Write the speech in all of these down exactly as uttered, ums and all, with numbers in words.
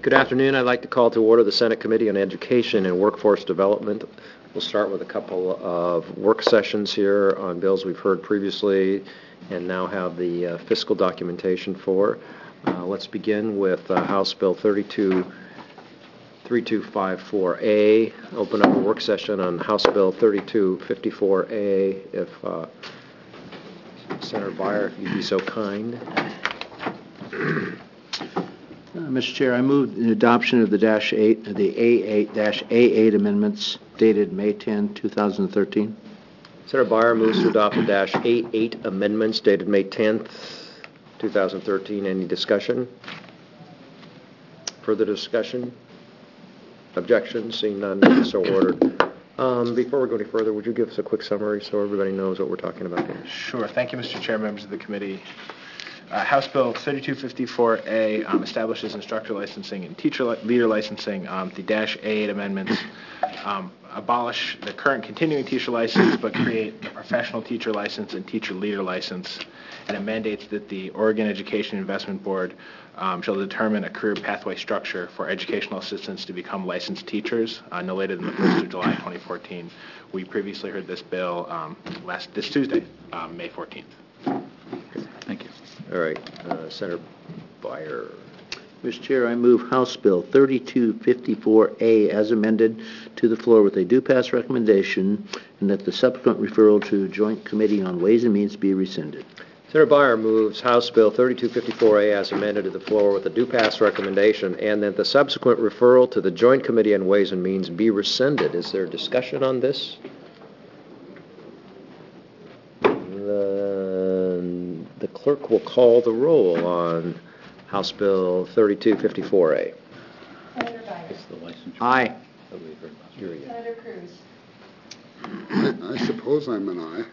Good afternoon. I'd like to call to order the Senate Committee on Education and Workforce Development. We'll start with a couple of work sessions here on bills we've heard previously and now have the uh, fiscal documentation for. Uh, let's begin with uh, House Bill thirty-two fifty-four A. Open up a work session on House Bill thirty-two fifty-four A. If uh, Senator Beyer, if you'd be so kind. Uh, Mister Chair, I move the adoption of the dash eight, the A eight dash A eight amendments dated May tenth, two thousand thirteen. Senator Beyer moves to adopt the dash A eight amendments dated May tenth, two thousand thirteen. Any discussion? Further discussion? Objections? Seeing none, so ordered. Um, before we go any further, would you give us a quick summary so everybody knows what we're talking about here? Sure. Thank you, Mister Chair, members of the committee. Uh, House Bill thirty-two fifty-four A um, establishes instructor licensing and teacher li- leader licensing. Um, the dash A eight amendments um, abolish the current continuing teacher license but create a professional teacher license and teacher leader license, and it mandates that the Oregon Education Investment Board um, shall determine a career pathway structure for educational assistants to become licensed teachers uh, no later than the first of July twenty fourteen. We previously heard this bill um, last this Tuesday, um, May fourteenth. Thank you. All right, uh, Senator Beyer. Mister Chair, I move House Bill thirty-two fifty-four A as amended to the floor with a due pass recommendation, and that the subsequent referral to Joint Committee on Ways and Means be rescinded. Senator Beyer moves House Bill thirty-two fifty-four A as amended to the floor with a due pass recommendation, and that the subsequent referral to the Joint Committee on Ways and Means be rescinded. Is there discussion on this? The, the clerk will call the roll on House Bill thirty-two fifty-four A. Senator Beyer. Aye. Senator Cruz. I, I suppose I'm an aye.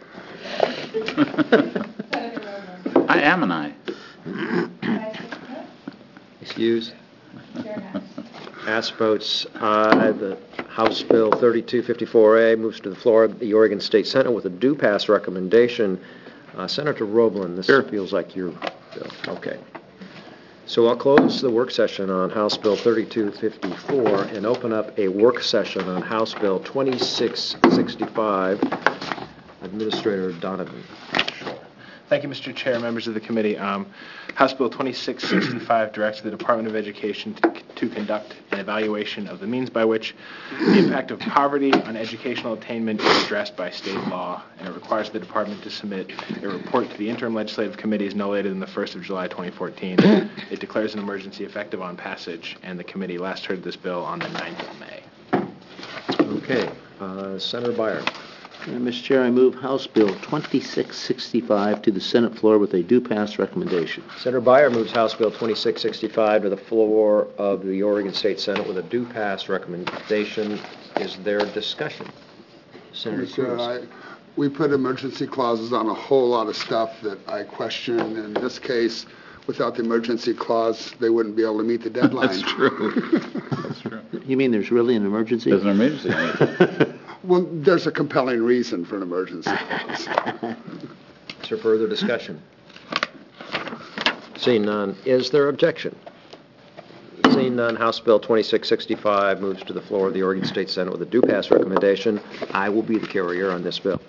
Senator Roman. I am an aye. Vice President. Excuse? Chair Hess. Ass votes aye. The House Bill thirty-two fifty-four A moves to the floor of the Oregon State Senate with a due pass recommendation. Uh, Senator Roblin, this Sure. feels like your bill. Okay. So I'll close the work session on House Bill thirty-two fifty-four and open up a work session on House Bill twenty-six sixty-five. Administrator Donovan. Thank you, Mister Chair, members of the committee. Um, House Bill twenty-six sixty-five directs the Department of Education to, to conduct an evaluation of the means by which the impact of poverty on educational attainment is addressed by state law, and it requires the department to submit a report to the interim legislative committees no later than the first of July twenty fourteen. It declares an emergency effective on passage, and the committee last heard this bill on the ninth of May. Okay. Uh, Senator Beyer. Uh, Mister Chair, I move House Bill twenty-six sixty-five to the Senate floor with a due pass recommendation. Senator Beyer moves House Bill twenty-six sixty-five to the floor of the Oregon State Senate with a due pass recommendation. Is there discussion? Senator Mister Cruz. I, we put emergency clauses on a whole lot of stuff that I question. In this case, without the emergency clause, they wouldn't be able to meet the deadline. That's true. That's true. You mean there's really an emergency? There's an emergency. Well, there's a compelling reason for an emergency clause. Is there further discussion? Seeing none, is there objection? Seeing none, House Bill twenty-six sixty-five moves to the floor of the Oregon State Senate with a due pass recommendation. I will be the carrier on this bill.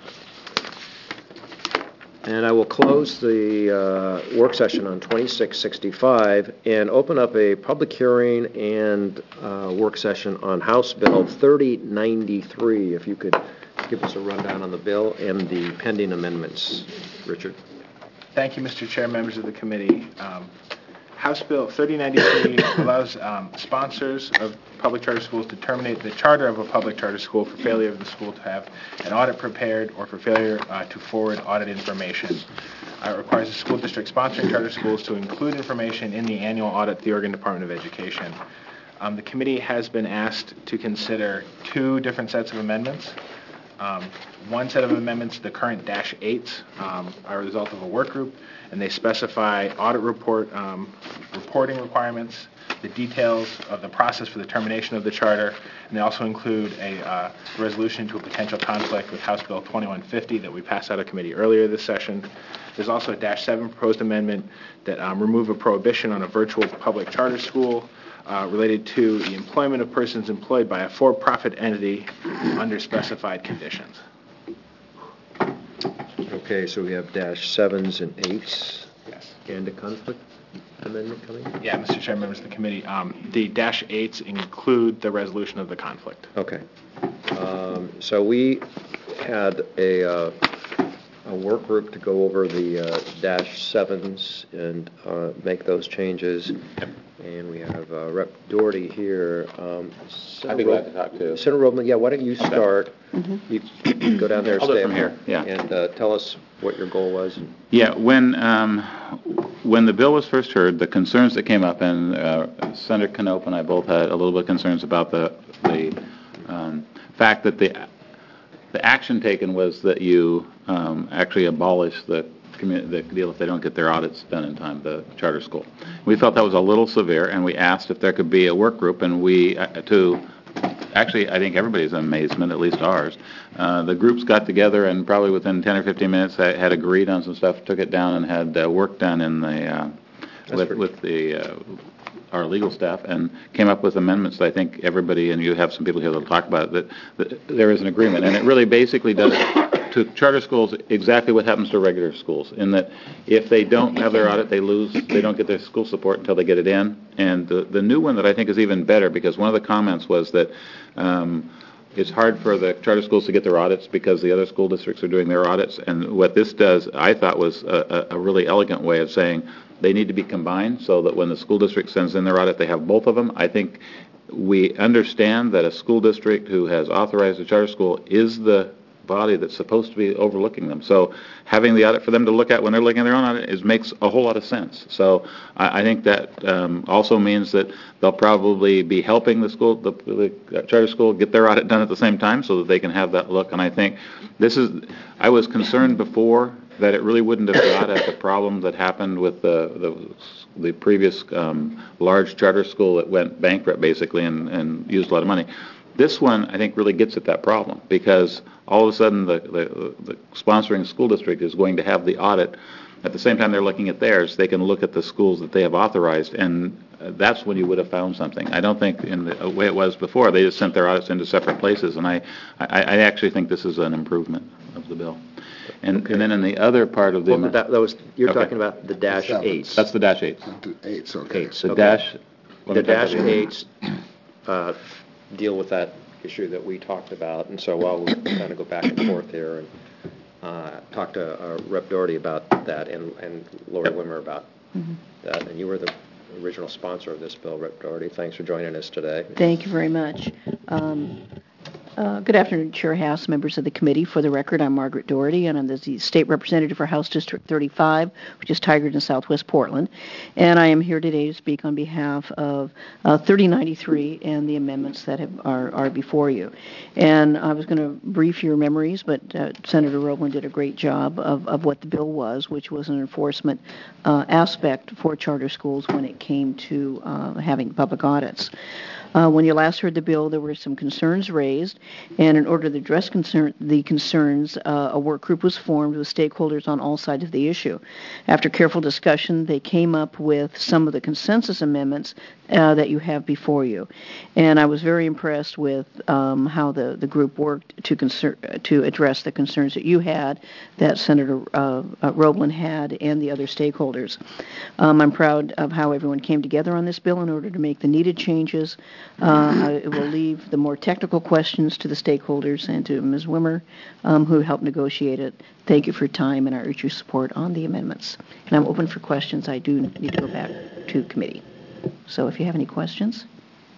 And I will close the uh, work session on twenty-six sixty-five and open up a public hearing and uh, work session on House Bill thirty ninety-three. If you could give us a rundown on the bill and the pending amendments. Richard. Thank you, Mister Chair, members of the committee. Um, House Bill thirty ninety-three allows um, sponsors of public charter schools to terminate the charter of a public charter school for failure of the school to have an audit prepared or for failure uh, to forward audit information. Uh, it requires the school district sponsoring charter schools to include information in the annual audit of the Oregon Department of Education. Um, the committee has been asked to consider two different sets of amendments. Um, one set of amendments, the current dash eights, um, are a result of a work group, and they specify audit report um, reporting requirements the details of the process for the termination of the charter, and they also include a uh, resolution to a potential conflict with House Bill twenty-one fifty that we passed out of committee earlier this session. There's also a dash seven proposed amendment that um, remove a prohibition on a virtual public charter school uh, related to the employment of persons employed by a for-profit entity under specified conditions. Okay, so we have dash sevens and eights Yes. and a conflict amendment coming? Yeah, Mister Chair, members of the committee, um, the dash eights include the resolution of the conflict. Okay. Um, So we had a, uh, a work group to go over the uh, dash sevens and uh, make those changes. And we have uh, Rep Doherty here. Um, I'd be glad to talk to. Senator Roblin, yeah, why don't you start? You you go down there, I'll do it stay from up here, yeah. And uh, tell us what your goal was. Yeah, when um, when the bill was first heard, the concerns that came up, and uh, Senator Knopp and I both had a little bit of concerns about the the um, fact that the the action taken was that you um, actually abolish the commu- the deal if they don't get their audits done in time, the charter school. We felt that was a little severe, and we asked if there could be a work group, and we uh, to actually, I think everybody's amazement, at least ours. Uh, the groups got together and probably within ten or fifteen minutes had had agreed on some stuff, took it down and had uh, work done in the, uh, with, pretty- with the, uh, our legal staff and came up with amendments that I think everybody, and you have some people here that'll talk about it, that, that there is an agreement. And it really basically does to charter schools exactly what happens to regular schools, in that if they don't have their audit, they lose, they don't get their school support until they get it in. And the, the new one that I think is even better, because one of the comments was that um, it's hard for the charter schools to get their audits because the other school districts are doing their audits. And what this does, I thought, was a, a really elegant way of saying they need to be combined so that when the school district sends in their audit, they have both of them. I think we understand that a school district who has authorized a charter school is the body that's supposed to be overlooking them. So having the audit for them to look at when they're looking at their own audit is makes a whole lot of sense. So I, I think that um, also means that they'll probably be helping the school, the, the charter school, get their audit done at the same time so that they can have that look. And I think this is, I was concerned before that it really wouldn't have got at the problem that happened with the the, the previous um, large charter school that went bankrupt basically and, and used a lot of money. This one, I think, really gets at that problem because all of a sudden the, the, the sponsoring school district is going to have the audit. At the same time they're looking at theirs, they can look at the schools that they have authorized, and that's when you would have found something. I don't think in the way it was before, they just sent their audits into separate places, and I, I, I actually think this is an improvement of the bill. And, Okay. and then in the other part of the... Well, that, that was, you're Okay. talking about the dash Sevens. eights. That's the dash eights. Eights, okay. Eights, The okay. dash... let The me talk dash about the- eights uh, deal with that issue that we talked about, and so while we kind of go back and forth here and uh, talk to uh, Rep Doherty about that and, and Lori Wimmer about that, and you were the original sponsor of this bill, Rep Doherty. Thanks for joining us today. Thank you very much. Um, uh, Good afternoon, Chair House, members of the committee. For the record, I'm Margaret Doherty, and I'm the state representative for House District thirty-five, which is Tigard in Southwest Portland. And I am here today to speak on behalf of uh, thirty ninety-three and the amendments that have, are, are before you. And I was going to brief your memories, but uh, Senator Roblin did a great job of, of what the bill was, which was an enforcement uh, aspect for charter schools when it came to uh, having public audits. Uh, when you last heard the bill, there were some concerns raised, and in order to address concern, the concerns, uh, a work group was formed with stakeholders on all sides of the issue. After careful discussion, they came up with some of the consensus amendments uh, that you have before you. And I was very impressed with um, how the, the group worked to concern, to address the concerns that you had, that Senator uh, uh, Roblin had, and the other stakeholders. Um, I'm proud of how everyone came together on this bill in order to make the needed changes. Uh, it will leave the more technical questions to the stakeholders and to Miz Wimmer, um, who helped negotiate it. Thank you for your time, and I urge your support on the amendments. And I'm open for questions. I do need to go back to committee. So if you have any questions.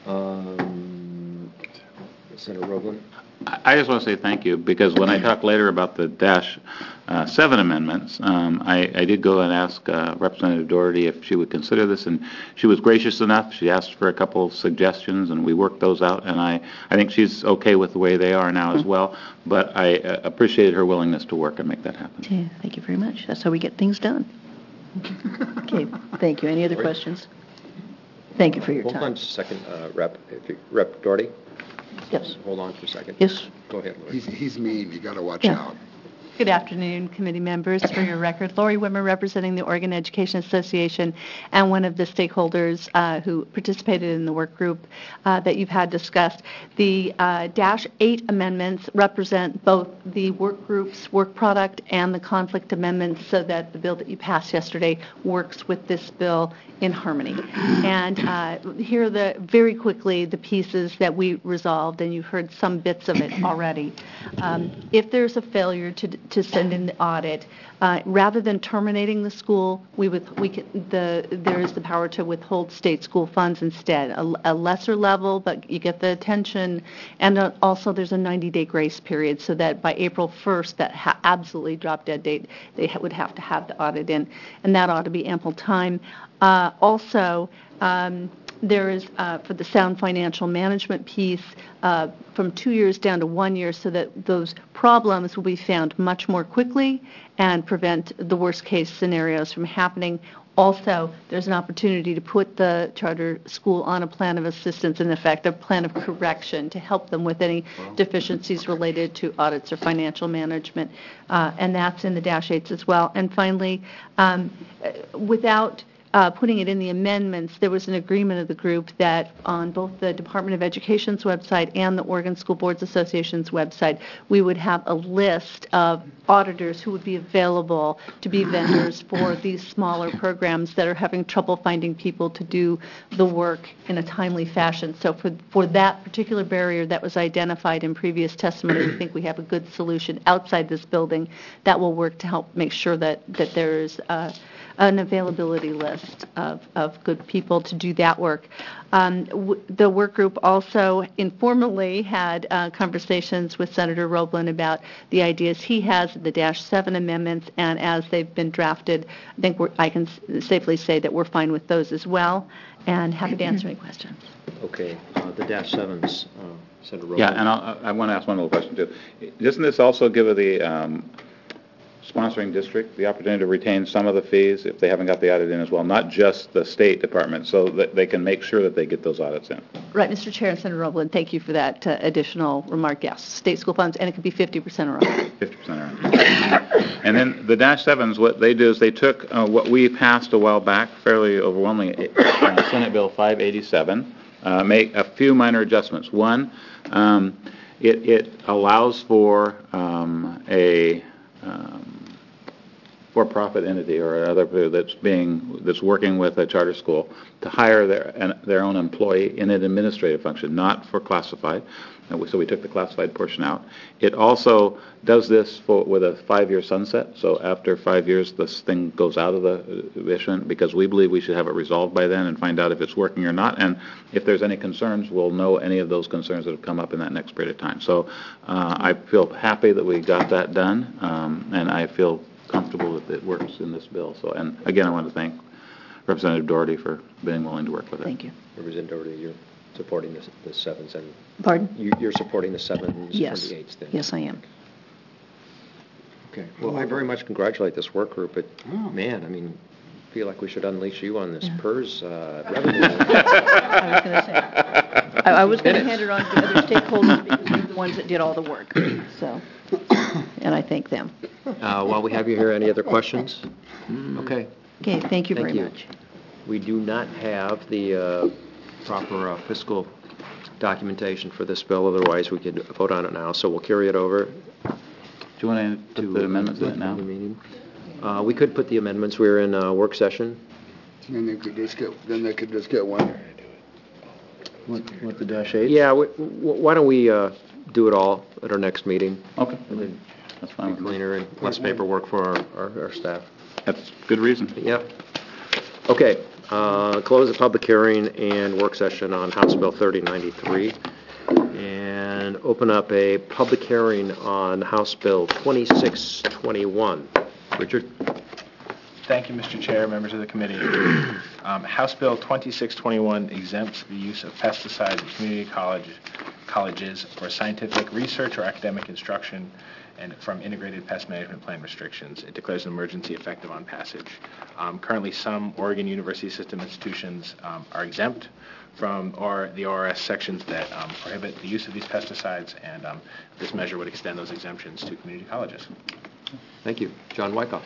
Um, Senator Roblin? I just want to say thank you, because when I talk later about the dash uh, seven amendments, um, I, I did go and ask uh, Representative Doherty if she would consider this, and she was gracious enough. She asked for a couple of suggestions, and we worked those out, and I, I think she's okay with the way they are now as well, but I uh, appreciated her willingness to work and make that happen. Yeah, thank you very much. That's how we get things done. Okay, thank you. Any other questions? Thank you for your Hold on time. just a second, uh, Rep. If you- Rep. Doherty, Yes. hold on for a second. Yes. Go ahead, Lori. He's, he's mean, you gotta watch Yeah. out. Good afternoon, committee members. For your record, Lori Wimmer, representing the Oregon Education Association and one of the stakeholders uh, who participated in the work group uh, that you've had discussed. The uh, Dash eight amendments represent both the work group's work product and the conflict amendments so that the bill that you passed yesterday works with this bill in harmony. And uh, here are the, very quickly, the pieces that we resolved, and you've heard some bits of it already. Um, if there's a failure to to send in the audit, uh, rather than terminating the school, we would we can, the there is the power to withhold state school funds instead, a, a lesser level, but you get the attention, and uh, also there's a ninety-day grace period, so that by April first, that ha- absolutely drop dead date, they ha- would have to have the audit in, and that ought to be ample time. Uh, also. Um, There is, uh, for the sound financial management piece, uh, from two years down to one year so that those problems will be found much more quickly and prevent the worst-case scenarios from happening. Also, there's an opportunity to put the charter school on a plan of assistance, in effect, a plan of correction to help them with any deficiencies related to audits or financial management, uh, and that's in the Dash eights as well. And finally, um, without Uh, putting it in the amendments, there was an agreement of the group that on both the Department of Education's website and the Oregon School Boards Association's website, we would have a list of auditors who would be available to be vendors for these smaller programs that are having trouble finding people to do the work in a timely fashion. So for, for that particular barrier that was identified in previous testimony, we think we have a good solution outside this building that will work to help make sure that, that there is uh, an availability list of, of good people to do that work. Um, w- the work group also informally had uh, conversations with Senator Roblin about the ideas he has, the Dash seven amendments, and as they've been drafted, I think we're, I can s- safely say that we're fine with those as well, and happy to answer any questions. Okay, uh, the dash sevens, uh, Senator Robles. Yeah, and I'll- I want to ask one little question, too. Doesn't this also give the um, sponsoring district the opportunity to retain some of the fees if they haven't got the audit in as well, not just the State Department, so that they can make sure that they get those audits in? Right, Mister Chair and Senator Roblin, thank you for that uh, additional remark. Yes, state school funds, and it could be fifty percent or under. fifty percent are. And then the Dash sevens, what they do is they took uh, what we passed a while back, fairly overwhelmingly, uh, Senate Bill five eighty-seven, uh, make a few minor adjustments. One, um, it, it allows for um, a um, for-profit entity or another that's being that's working with a charter school to hire their an, their own employee in an administrative function, not for classified. And we, so we took the classified portion out. It also does this for with a five-year sunset. So after five years, this thing goes out of the mission because we believe we should have it resolved by then and find out if it's working or not. And if there's any concerns, we'll know any of those concerns that have come up in that next period of time. So uh, I feel happy that we got that done, um, and I feel comfortable that it works in this bill. So, and again, I want to thank Representative Doherty for being willing to work with it. Thank you. Representative Doherty, you're supporting the, the sevens and... Pardon? You, you're supporting the sevens Yes. and the eights then? Yes, I am. Okay. Well, I very much congratulate this work group, but, oh, man, I mean, I feel like we should unleash you on this Yeah. PERS uh, revenue. I was going to say, I, I was going to hand it on to the other stakeholders because they're the ones that did all the work. So, and I thank them. Uh, While we have you here, any other questions? Okay. Okay, thank you Thank very you. much. We do not have the uh, proper uh, fiscal documentation for this bill, otherwise we could vote on it now, so we'll carry it over. Do you want to put the amendments in it now? the meeting. Uh, We could put the amendments, we're in uh work session. Then they could just get, then they could just get one. What, what the Dash eight? Yeah, w- w- why don't we uh, do it all at our next meeting? Okay, It'd that's be fine with me. cleaner and less paperwork for our- our our staff. That's good reason. Yep. Okay, uh, close the public hearing and work session on House Bill thirty ninety-three, and open up a public hearing on House Bill twenty-six twenty-one. Richard? Thank you, Mister Chair, members of the committee. Um, House Bill twenty-six twenty-one exempts the use of pesticides at community college, colleges for scientific research or academic instruction and from integrated pest management plan restrictions. It declares an emergency effective on passage. Um, currently, some Oregon University System institutions um, are exempt from or the O R S sections that um, prohibit the use of these pesticides, and um, this measure would extend those exemptions to community colleges. Thank you. John Wyckoff.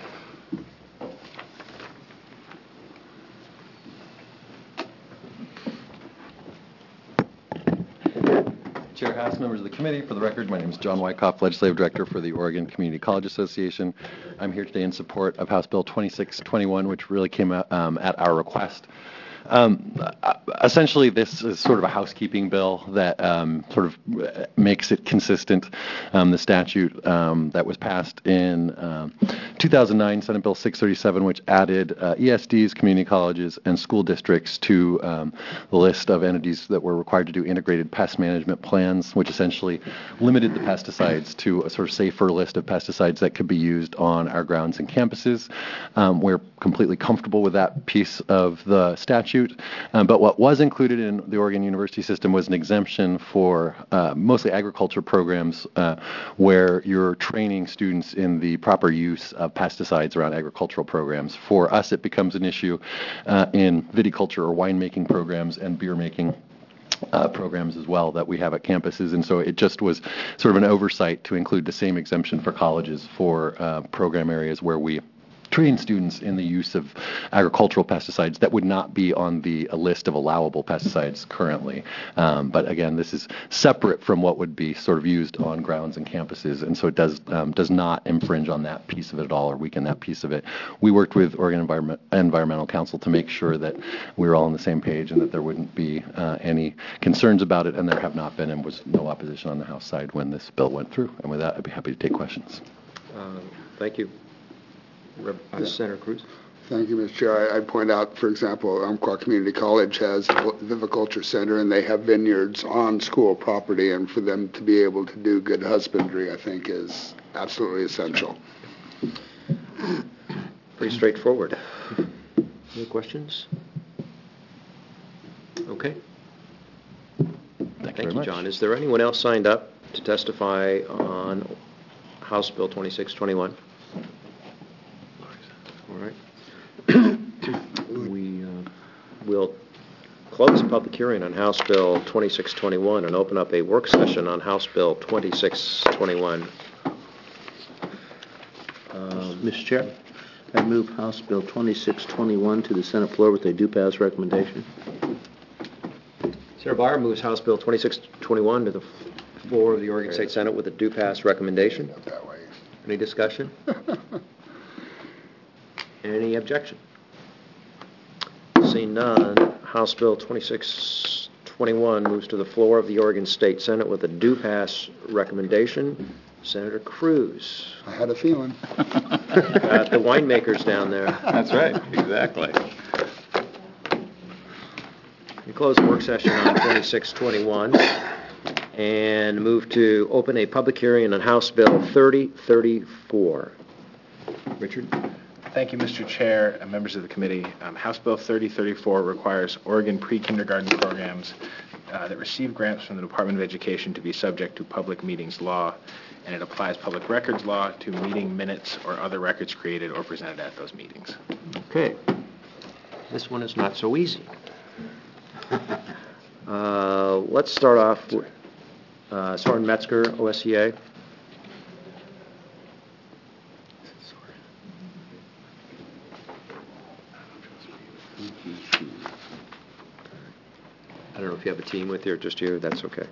Chair House, members of the committee, for the record, my name is John Wyckoff, Legislative Director for the Oregon Community College Association. I'm here today in support of House Bill twenty-six twenty-one, which really came out, um, at our request. Um, essentially, this is sort of a housekeeping bill that um, sort of makes it consistent. Um, the statute um, that was passed in um, two thousand nine, Senate Bill six thirty-seven, which added uh, E S Ds, community colleges, and school districts to um, the list of entities that were required to do integrated pest management plans, which essentially limited the pesticides to a sort of safer list of pesticides that could be used on our grounds and campuses. Um, we're completely comfortable with that piece of the statute. Um, but what was included in the Oregon University system was an exemption for uh, mostly agriculture programs uh, where you're training students in the proper use of pesticides around agricultural programs. For us, it becomes an issue uh, in viticulture or winemaking programs and beer making Uh, programs as well that we have at campuses, and so it just was sort of an oversight to include the same exemption for colleges for uh, program areas where we train students in the use of agricultural pesticides that would not be on the a list of allowable pesticides currently. Um, but again, this is separate from what would be sort of used on grounds and campuses, and so it does um, does not infringe on that piece of it at all or weaken that piece of it. We worked with Oregon Environment, Environmental Council to make sure that we were all on the same page and that there wouldn't be uh, any concerns about it, and there have not been, and was no opposition on the House side when this bill went through. And with that, I'd be happy to take questions. Um, thank you. Rep- uh, Senator Cruz. Thank you, Mister Chair. I, I'd point out, for example, Umpqua Community College has a viviculture center, and they have vineyards on school property, and for them to be able to do good husbandry, I think, is absolutely essential. Pretty straightforward. Any questions? Okay. Thank, Thank you, you, John. Is there anyone else signed up to testify on House Bill twenty-six twenty-one? All right. We uh, will close the public hearing on House Bill twenty-six twenty-one and open up a work session on House Bill twenty-six twenty-one. Um, Mister Chair, I move House Bill twenty-six twenty-one to the Senate floor with a do pass recommendation. Senator Byer moves House Bill twenty-six twenty-one to the floor of the Oregon State Senate with a do pass recommendation. That way. Any discussion? Any objection? Seeing none, House Bill twenty-six twenty-one moves to the floor of the Oregon State Senate with a do-pass recommendation. Senator Cruz. I had a feeling. Got the winemakers down there. That's right, exactly. We close the work session on twenty-six twenty-one and move to open a public hearing on House Bill thirty thirty-four. Richard? Thank you, Mister Chair and members of the committee. Um, House Bill thirty thirty-four requires Oregon pre-kindergarten programs uh, that receive grants from the Department of Education to be subject to public meetings law, and it applies public records law to meeting minutes or other records created or presented at those meetings. Okay. This one is not so easy. Uh, let's start off with uh, Soren Metzger, O S E A. I don't know if you have a team with you or just you. That's okay.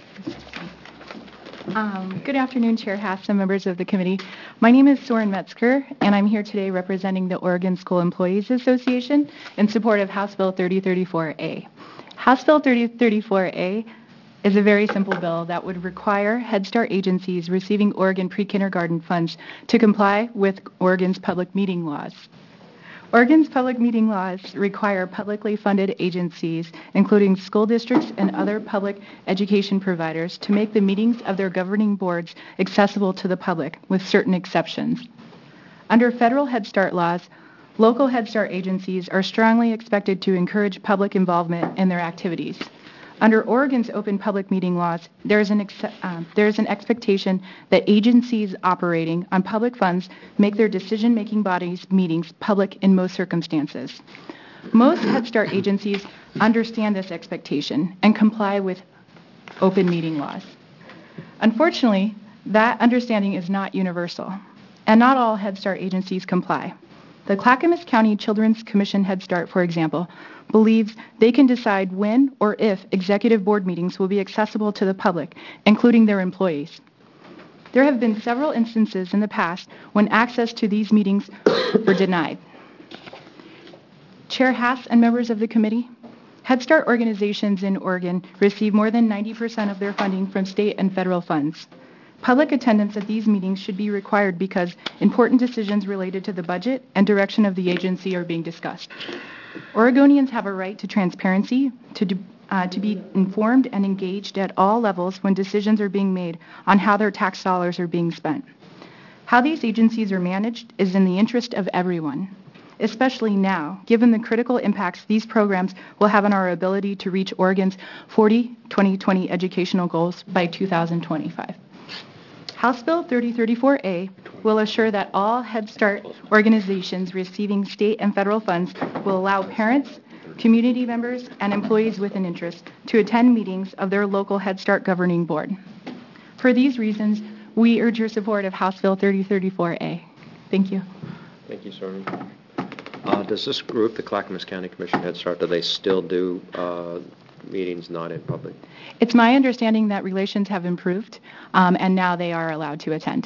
Um, good afternoon, Chair Haas and members of the committee. My name is Soren Metzger, and I'm here today representing the Oregon School Employees Association in support of House Bill thirty thirty-four A. House Bill thirty thirty-four A is a very simple bill that would require Head Start agencies receiving Oregon pre-kindergarten funds to comply with Oregon's public meeting laws. Oregon's public meeting laws require publicly funded agencies, including school districts and other public education providers, to make the meetings of their governing boards accessible to the public, with certain exceptions. Under federal Head Start laws, local Head Start agencies are strongly expected to encourage public involvement in their activities. Under Oregon's open public meeting laws, there is an ex- uh, there is an expectation that agencies operating on public funds make their decision-making bodies meetings public in most circumstances. Most Head Start agencies understand this expectation and comply with open meeting laws. Unfortunately, that understanding is not universal, and not all Head Start agencies comply. The Clackamas County Children's Commission Head Start, for example, believes they can decide when or if executive board meetings will be accessible to the public, including their employees. There have been several instances in the past when access to these meetings were denied. Chair Haas and members of the committee, Head Start organizations in Oregon receive more than ninety percent of their funding from state and federal funds. Public attendance at these meetings should be required because important decisions related to the budget and direction of the agency are being discussed. Oregonians have a right to transparency, to, do, uh, to be informed and engaged at all levels when decisions are being made on how their tax dollars are being spent. How these agencies are managed is in the interest of everyone, especially now, given the critical impacts these programs will have on our ability to reach Oregon's forty twenty twenty educational goals by two thousand twenty-five. House Bill thirty thirty-four A will assure that all Head Start organizations receiving state and federal funds will allow parents, community members, and employees with an interest to attend meetings of their local Head Start governing board. For these reasons, we urge your support of House Bill thirty thirty-four A. Thank you. Thank you, Soren. Uh, does this group, the Clackamas County Commission Head Start, do they still do uh, meetings not in public? It's my understanding that relations have improved, um, and now they are allowed to attend.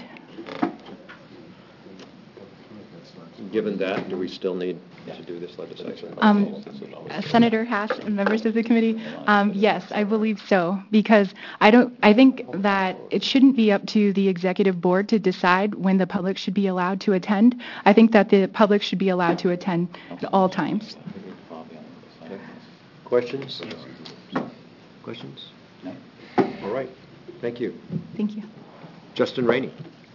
Given that, do we still need to do this legislation? Um, uh, Senator Haas and members of the committee, um, yes, I believe so, because I don't. I think that it shouldn't be up to the executive board to decide when the public should be allowed to attend. I think that the public should be allowed to attend at all times. Questions? Questions? No. All right. Thank you. Thank you. Justin Rainey.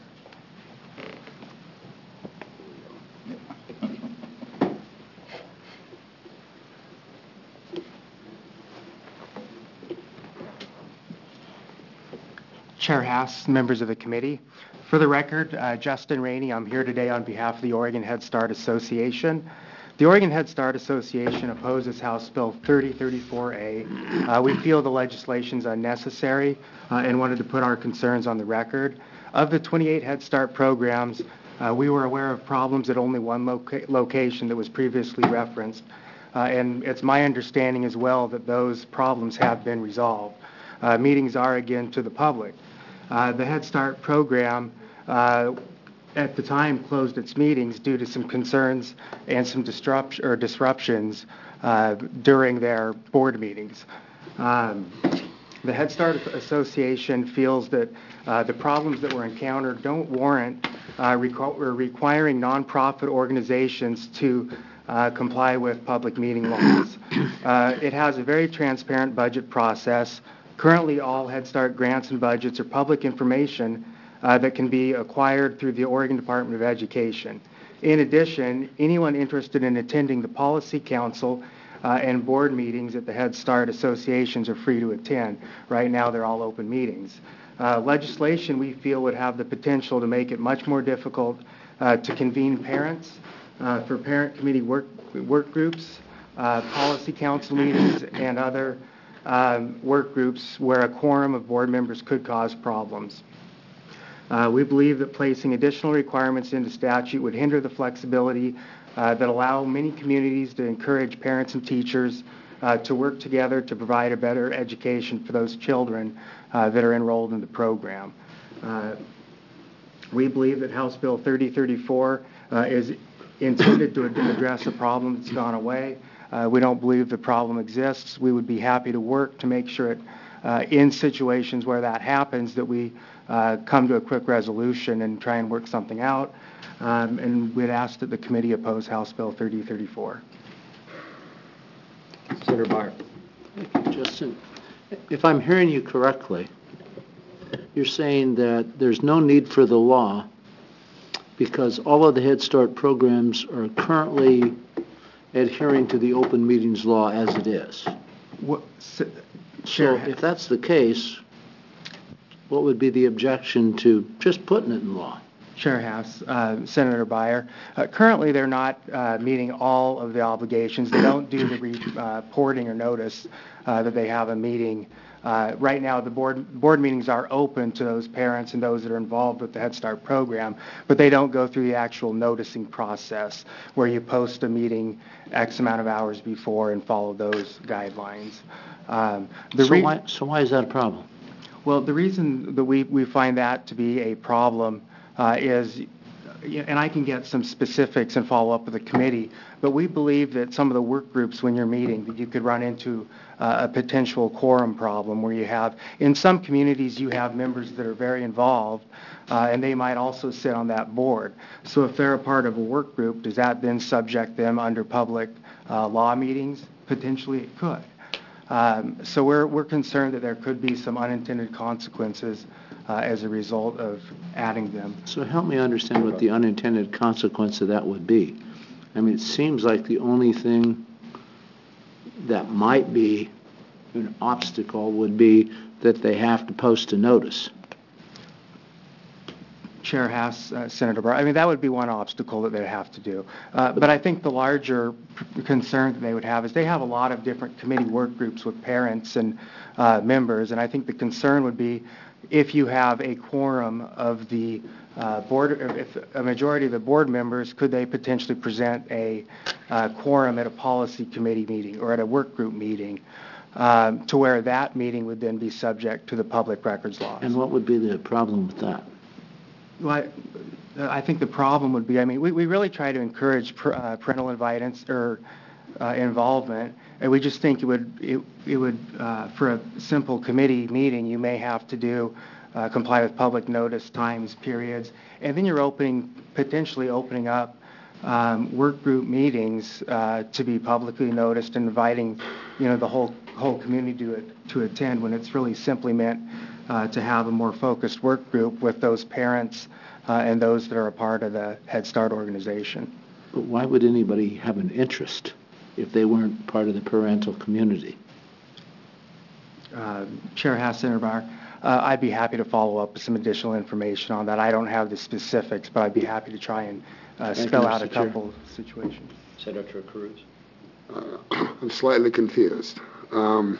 Chair Haas, members of the committee. For the record, uh, Justin Rainey, I'm here today on behalf of the Oregon Head Start Association. The Oregon Head Start Association opposes House Bill thirty thirty-four A. Uh, we feel the legislation is unnecessary uh, and wanted to put our concerns on the record. Of the twenty-eight Head Start programs, uh, we were aware of problems at only one loca- location that was previously referenced. Uh, and it's my understanding as well that those problems have been resolved. Uh, meetings are again to the public. Uh, the Head Start program uh, at the time closed its meetings due to some concerns and some disrupt- or disruptions uh, during their board meetings. Um, the Head Start Association feels that uh, the problems that were encountered don't warrant uh, requ- requiring nonprofit organizations to uh, comply with public meeting laws. Uh, it has a very transparent budget process. Currently, all Head Start grants and budgets are public information uh, that can be acquired through the Oregon Department of Education. In addition, anyone interested in attending the Policy Council uh, and board meetings at the Head Start associations are free to attend. Right now, they're all open meetings. Uh, legislation, we feel, would have the potential to make it much more difficult uh, to convene parents uh, for parent committee work, work groups, uh, policy council meetings, and other Um, work groups where a quorum of board members could cause problems. Uh, we believe that placing additional requirements into statute would hinder the flexibility uh, that allow many communities to encourage parents and teachers uh, to work together to provide a better education for those children uh, that are enrolled in the program. Uh, we believe that House Bill thirty thirty-four uh, is intended to address a problem that's gone away. Uh, we don't believe the problem exists. We would be happy to work to make sure it, uh, in situations where that happens, that we uh, come to a quick resolution and try and work something out. Um, and we'd ask that the committee oppose House Bill thirty thirty-four. Senator Byer. Justin, if I'm hearing you correctly, you're saying that there's no need for the law because all of the Head Start programs are currently adhering to the open meetings law as it is. What, So if that's the case, what would be the objection to just putting it in law? Chair House, uh, Senator Byer. Uh, currently, they're not uh, meeting all of the obligations. They don't do the reporting or notice uh, that they have a meeting. Uh, right now, the board board meetings are open to those parents and those that are involved with the Head Start program, but they don't go through the actual noticing process where you post a meeting X amount of hours before and follow those guidelines. Um, the So re- why, so why is that a problem? Well, the reason that we, we find that to be a problem uh, is, and I can get some specifics and follow up with the committee, but we believe that some of the work groups when you're meeting, that you could run into uh, a potential quorum problem where you have, in some communities, you have members that are very involved, uh, and they might also sit on that board. So if they're a part of a work group, does that then subject them under public uh, law meetings? Potentially it could. Um, so we're, we're concerned that there could be some unintended consequences uh, as a result of adding them. So help me understand what the unintended consequence of that would be. I mean, it seems like the only thing that might be an obstacle would be that they have to post a notice. Chair Haas, uh, Senator Barr, I mean, that would be one obstacle that they'd have to do. Uh, but I think the larger p- concern that they would have is they have a lot of different committee work groups with parents and uh, members, and I think the concern would be if you have a quorum of the uh, board, if a majority of the board members, could they potentially present a uh, quorum at a policy committee meeting or at a work group meeting um, to where that meeting would then be subject to the public records laws? And what would be the problem with that? Well, I, I think the problem would be, I mean, we, we really try to encourage per, uh, parental invitance or uh, involvement, and we just think it would, it, it would, uh, for a simple committee meeting, you may have to do, uh, comply with public notice times, periods, and then you're opening, potentially opening up um, work group meetings uh, to be publicly noticed and inviting, you know, the whole whole community to to attend when it's really simply meant Uh, to have a more focused work group with those parents uh, and those that are a part of the Head Start organization. But why would anybody have an interest if they weren't part of the parental community? Uh, Chair Haas, Senator Barr, uh, I'd be happy to follow up with some additional information on that. I don't have the specifics, but I'd be happy to try and uh, Thank spell you, out a Mister Chair. couple situations. Senator Cruz. Uh, I'm slightly confused. Um,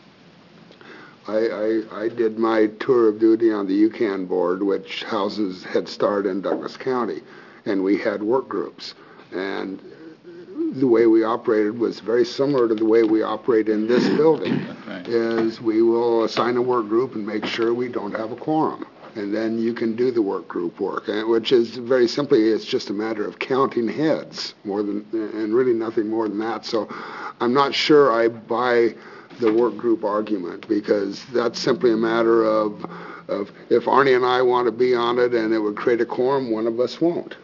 I, I, I did my tour of duty on the UCAN board, which houses Head Start in Douglas County, and we had work groups. And the way we operated was very similar to the way we operate in this building, Right. is we will assign a work group and make sure we don't have a quorum. And then you can do the work group work, and- which is very simply, it's just a matter of counting heads more than, and really nothing more than that. So I'm not sure I buy the work group argument, because that's simply a matter of, of if Arnie and I want to be on it and it would create a quorum, one of us won't.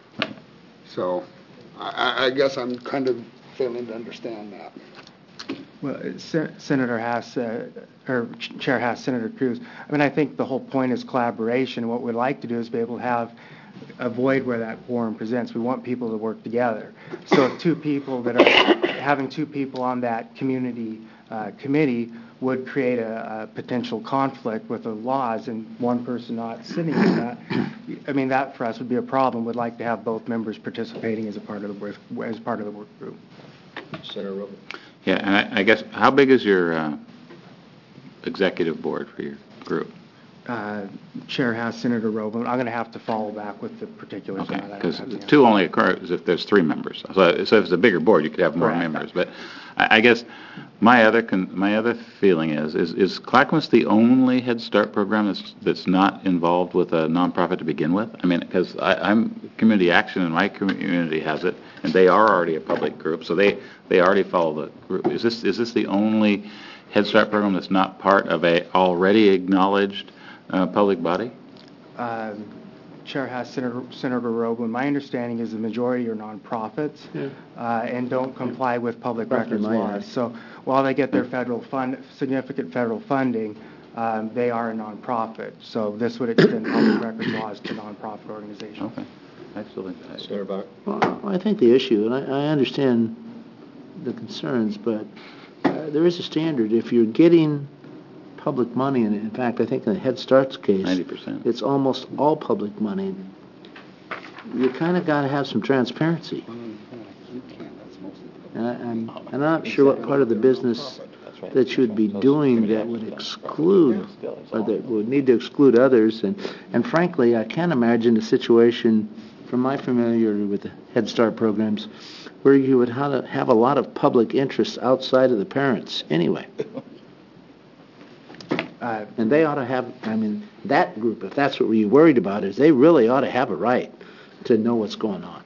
So I, I guess I'm kind of failing to understand that. Well, uh, Sen- Senator Haas, uh, or Ch- Chair Haas, Senator Cruz, I mean, I think the whole point is collaboration. What we'd like to do is be able to have, avoid where that quorum presents. We want people to work together. So if two people that are, having two people on that community uh, committee would create a, a potential conflict with the laws and one person not sitting in that, I mean, that for us would be a problem. We'd like to have both members participating as a part of the work, as part of the work group. Senator Rubin. Yeah, and I, I guess, how big is your uh, executive board for your group? Uh, Chair House, Senator Robin, I'm going to have to follow back with the particulars Okay, on that. I don't because have the answer. two only occurs if there's three members. So, so if it's a bigger board, you could have more Correct. members. But I, I guess my other con, my other feeling is is is Clackamas the only Head Start program that's that's not involved with a nonprofit to begin with? I mean, because I'm Community Action and my community has it, and they are already a public group, so they they already follow the group. Is this is this the only Head Start program that's not part of a already acknowledged uh, public body? Um, Chair House, Senator, Senator Robin, my understanding is the majority are nonprofits Yeah. uh, and don't comply with public Right, records my laws. eye. So while they get their federal fund, significant federal funding, um, they are a nonprofit. So this would extend public records laws to nonprofit organizations. Okay, excellent. Senator Bauer. Well, I think the issue, and I, I understand the concerns, but uh, there is a standard. If you're getting public money, and in fact, I think in the Head Start's case, ninety percent. it's almost all public money. You kind of got to have some transparency. And I, I'm, I'm not sure what part of the business that you would be doing that would exclude, or that would need to exclude others. And, and frankly, I can't imagine a situation, from my familiarity with the Head Start programs, where you would have, have a lot of public interest outside of the parents anyway. Uh, And they ought to have, I mean, that group, if that's what you're worried about, is they really ought to have a right to know what's going on.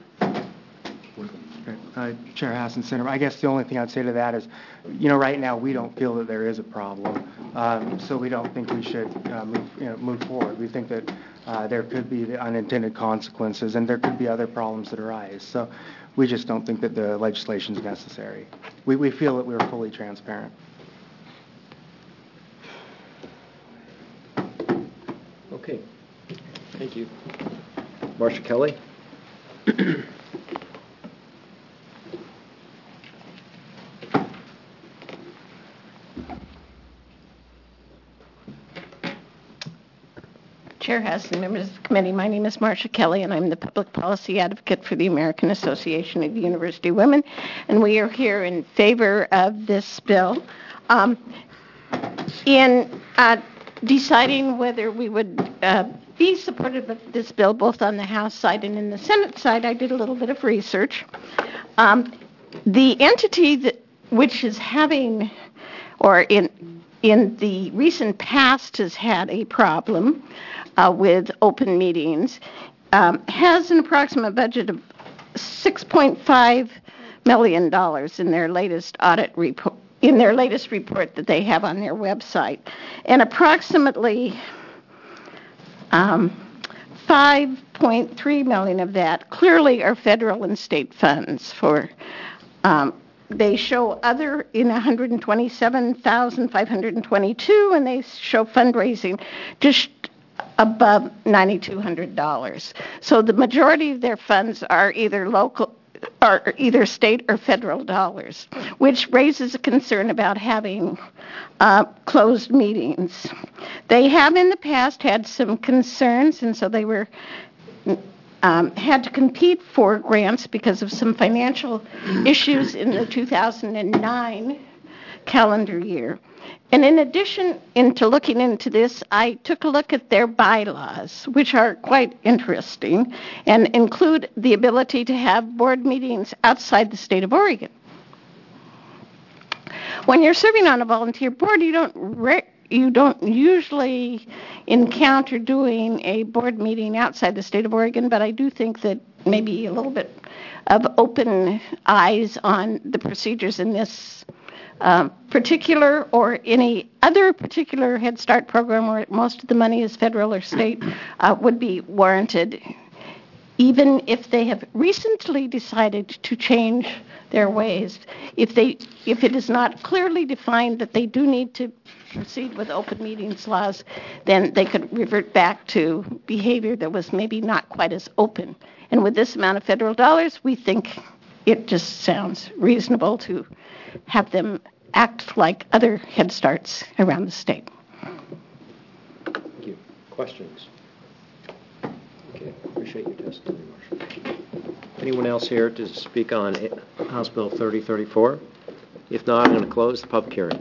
Uh, Chair Hassan, Senator, I guess the only thing I'd say to that is, you know, right now we don't feel that there is a problem, um, so we don't think we should uh, move, you know, move forward. We think that uh, there could be the unintended consequences, and there could be other problems that arise. So we just don't think that the legislation is necessary. We we feel that we're fully transparent. Okay. Thank you. Marcia Kelly? Chair Hassan, members of the committee, my name is Marcia Kelly, and I'm the public policy advocate for the American Association of University Women, and we are here in favor of this bill. Um, in uh, deciding whether we would uh, be supportive of this bill, both on the House side and in the Senate side, I did a little bit of research. Um, the entity that, which is having, or in in the recent past has had a problem uh, with open meetings, um, has an approximate budget of six point five million dollars in their latest audit report, in their latest report that they have on their website, and approximately um, five point three million dollars of that clearly are federal and state funds for. Um, They show other in one hundred twenty-seven thousand five hundred twenty-two, and they show fundraising just above nine thousand two hundred dollars. So the majority of their funds are either local, or either state or federal dollars, which raises a concern about having uh, closed meetings. They have in the past had some concerns, and so they were. Um, had to compete for grants because of some financial issues in the two thousand nine calendar year. And in addition into looking into this, I took a look at their bylaws, which are quite interesting, and include the ability to have board meetings outside the state of Oregon. When you're serving on a volunteer board, you don't re- you don't usually encounter doing a board meeting outside the state of Oregon, but I do think that maybe a little bit of open eyes on the procedures in this um, particular or any other particular Head Start program where most of the money is federal or state uh, would be warranted, even if they have recently decided to change their ways. If they, if it is not clearly defined that they do need to proceed with open meetings laws, then they could revert back to behavior that was maybe not quite as open. And with this amount of federal dollars, we think it just sounds reasonable to have them act like other Head Starts around the state. Thank you. Questions? Okay, appreciate your testimony, Marcia. Anyone else here to speak on House Bill thirty thirty-four? If not, I'm going to close the public hearing.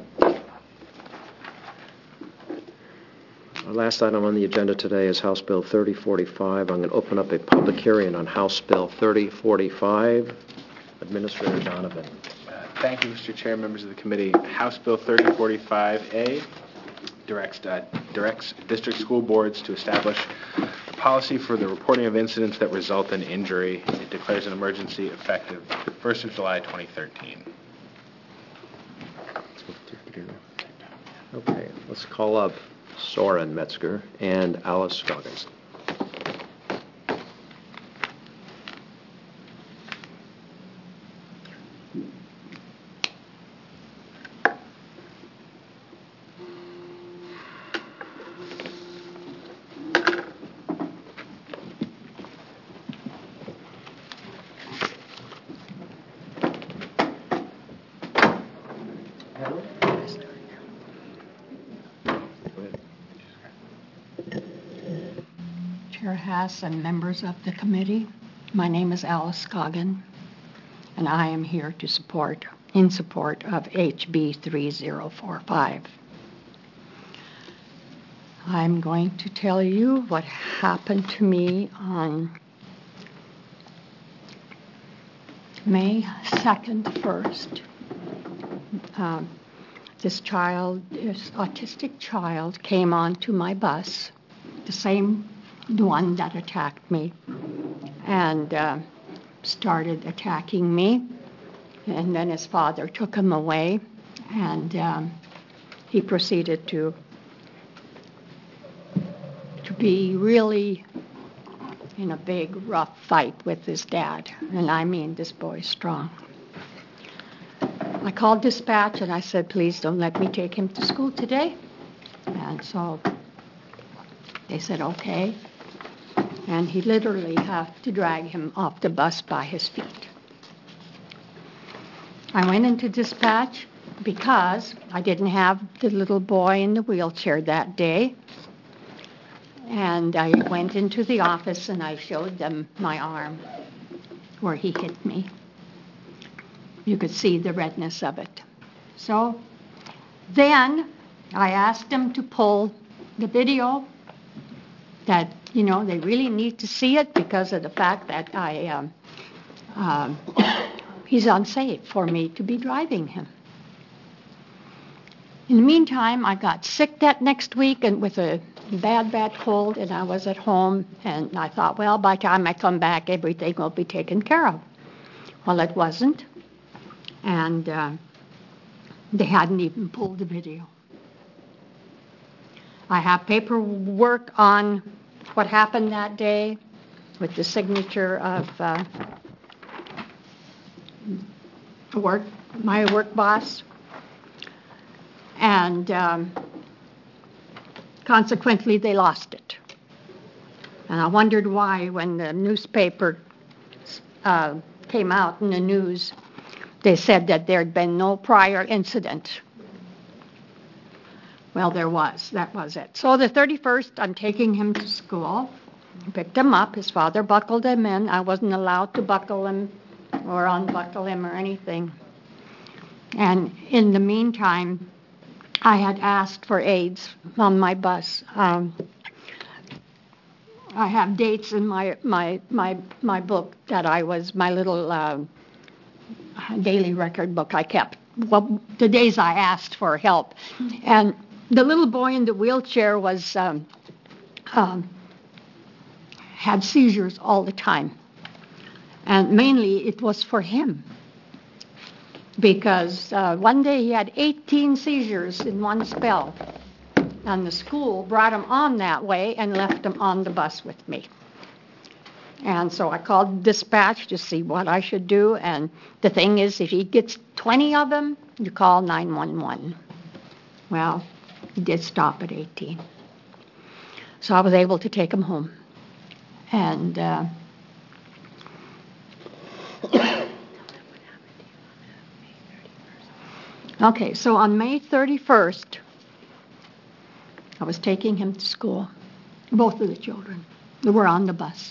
Our last item on the agenda today is House Bill thirty forty-five. I'm going to open up a public hearing on House Bill thirty forty-five. Administrator Donovan. Uh, Thank you, Mister Chair, members of the committee. House Bill thirty forty-five A directs, uh, directs district school boards to establish a policy for the reporting of incidents that result in injury. It declares an emergency effective first of July twenty thirteen. Okay, let's call up Soren Metzger and Alice Scoggins. Chair Haas and members of the committee. My name is Alice Coggin, and I am here to support, in support of H B three zero four five. I'm going to tell you what happened to me on May second first. Um, this child, this autistic child, came onto my bus, the same one that attacked me, and uh, started attacking me. And then his father took him away, and um, he proceeded to to be really in a big, rough fight with his dad. And I mean, this boy's strong. I called dispatch and I said, please don't let me take him to school today. And so they said, okay. And he literally had to drag him off the bus by his feet. I went into dispatch because I didn't have the little boy in the wheelchair that day. And I went into the office and I showed them my arm where he hit me. You could see the redness of it. So then I asked them to pull the video that, you know, they really need to see it because of the fact that I, um, um, he's unsafe for me to be driving him. In the meantime, I got sick that next week and with a bad, bad cold, and I was at home, and I thought, well, by the time I come back, everything will be taken care of. Well, it wasn't, and uh, they hadn't even pulled the video. I have paperwork on what happened that day with the signature of uh, work, my work boss, and um, consequently, they lost it. And I wondered why when the newspaper uh, came out in the news, they said that there had been no prior incident. Well, there was. That was it. So the thirty-first, I'm taking him to school. I picked him up. His father buckled him in. I wasn't allowed to buckle him or unbuckle him or anything. And in the meantime, I had asked for aides on my bus. Um, I have dates in my, my, my, my book that I was, my little uh, daily record book I kept, well, the days I asked for help. And the little boy in the wheelchair was um, um, had seizures all the time. And mainly it was for him. Because uh, one day he had eighteen seizures in one spell, and the school brought him on that way and left him on the bus with me. And so I called dispatch to see what I should do, and the thing is, if he gets twenty of them, you call nine one one. Well, he did stop at eighteen. So I was able to take him home. And uh, Okay, so on May thirty-first, I was taking him to school, both of the children. They were on the bus.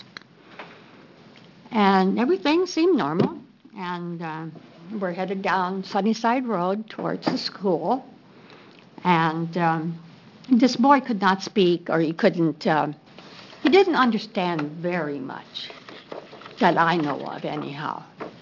And everything seemed normal, and uh, we're headed down Sunnyside Road towards the school. And um, this boy could not speak, or he couldn't, uh, he didn't understand very much that I know of anyhow.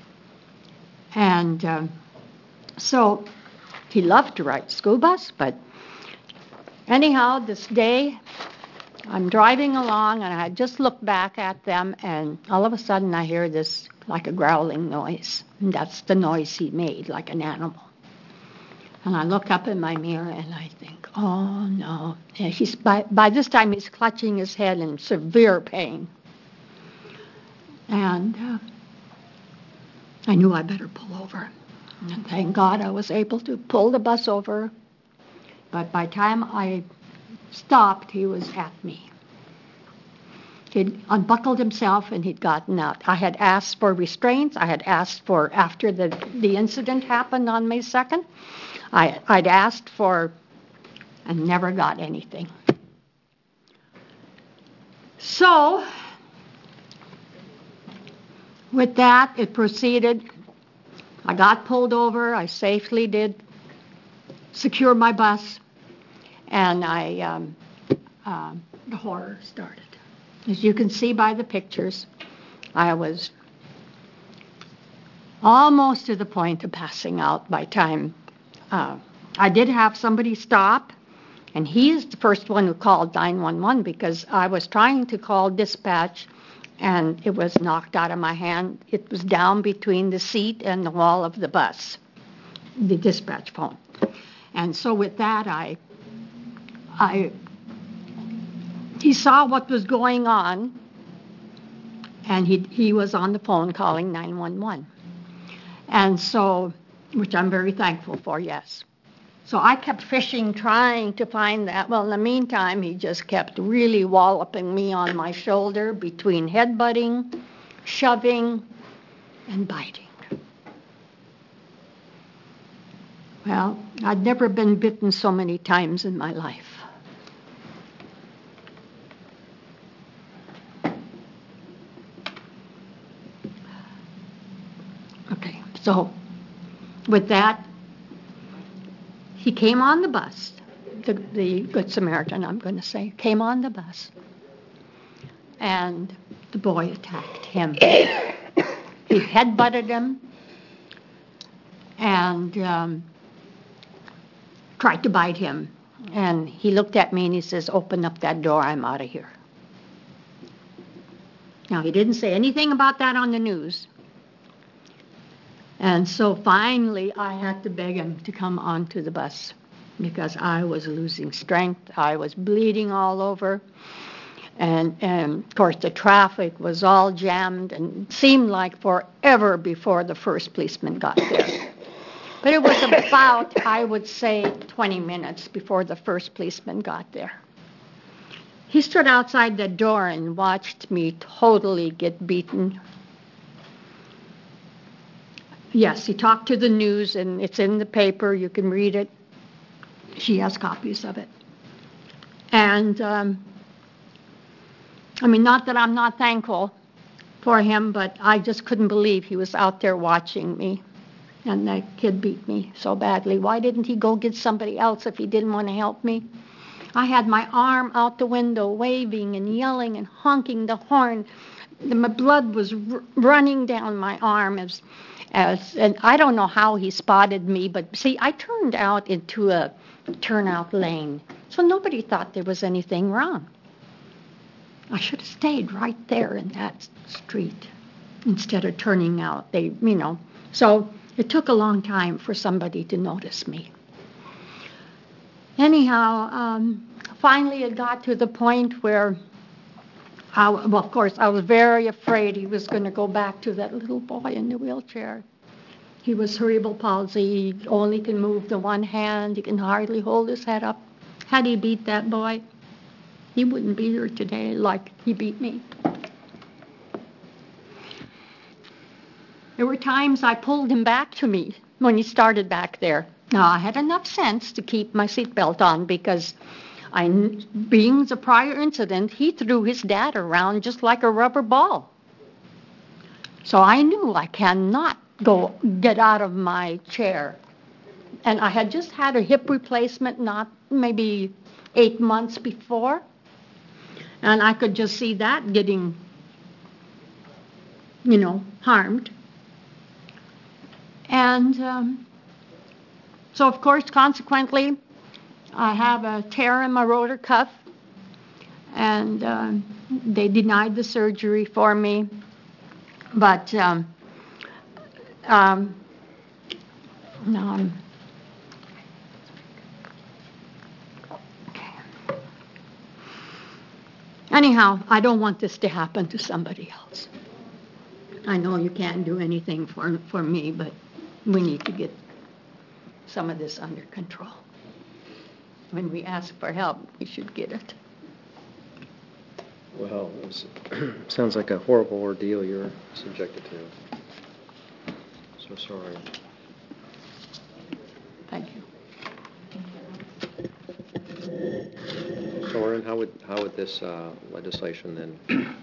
And um, so he loved to ride the school bus, but anyhow, this day, I'm driving along, and I just looked back at them, and all of a sudden I hear this, like a growling noise. And that's the noise he made, like an animal. And I look up in my mirror, and I think, oh, no. And he's, by, by this time, he's clutching his head in severe pain. And uh, I knew I better pull over. And thank God I was able to pull the bus over. But by the time I stopped, he was at me. He'd unbuckled himself and he'd gotten out. I had asked for restraints. I had asked for, after the, the incident happened on May second, I, I'd asked for, and never got anything. So, with that, it proceeded. I got pulled over. I safely did secure my bus, and I, um, uh, the horror started. As you can see by the pictures, I was almost to the point of passing out by time. Uh, I did have somebody stop, and he is the first one who called nine one one because I was trying to call dispatch, and it was knocked out of my hand. It was down between the seat and the wall of the bus, the dispatch phone. And so with that, I, I, he saw what was going on, and he, he was on the phone calling nine one one. And so, which I'm very thankful for, yes. So I kept fishing, trying to find that. Well, in the meantime, he just kept really walloping me on my shoulder between headbutting, shoving, and biting. Well, I'd never been bitten so many times in my life. Okay, so with that, he came on the bus, the, the Good Samaritan, I'm going to say, came on the bus, and the boy attacked him. He headbutted him and um, tried to bite him. And he looked at me and he says, "Open up that door, I'm out of here." Now, he didn't say anything about that on the news. And so finally, I had to beg him to come onto the bus because I was losing strength. I was bleeding all over. And, and of course, the traffic was all jammed and it seemed like forever before the first policeman got there. But it was about, I would say, twenty minutes before the first policeman got there. He stood outside the door and watched me totally get beaten. Yes, he talked to the news, and it's in the paper. You can read it. She has copies of it. And, um, I mean, not that I'm not thankful for him, but I just couldn't believe he was out there watching me. And that kid beat me so badly. Why didn't he go get somebody else if he didn't want to help me? I had my arm out the window, waving and yelling and honking the horn. The, my blood was r- running down my arm as... As, and I don't know how he spotted me, but see, I turned out into a turnout lane, so nobody thought there was anything wrong. I should have stayed right there in that street instead of turning out. They, you know, so it took a long time for somebody to notice me. Anyhow, um, finally it got to the point where, I, well, of course, I was very afraid he was going to go back to that little boy in the wheelchair. He was cerebral palsy. He only can move the one hand. He can hardly hold his head up. Had he beat that boy, he wouldn't be here today like he beat me. There were times I pulled him back to me when he started back there. Now, I had enough sense to keep my seatbelt on because I, being the prior incident, he threw his dad around just like a rubber ball. So I knew I cannot go get out of my chair. And I had just had a hip replacement not maybe eight months before. And I could just see that getting, you know, harmed. And um, so, of course, consequently, I have a tear in my rotor cuff, and uh, they denied the surgery for me. But um, um, no, I'm, okay. Anyhow, I don't want this to happen to somebody else. I know you can't do anything for for me, but we need to get some of this under control. When we ask for help, we should get it. Well, it was, sounds like a horrible ordeal you're subjected to. So sorry. Thank you. Soren, how would, how would this uh, legislation then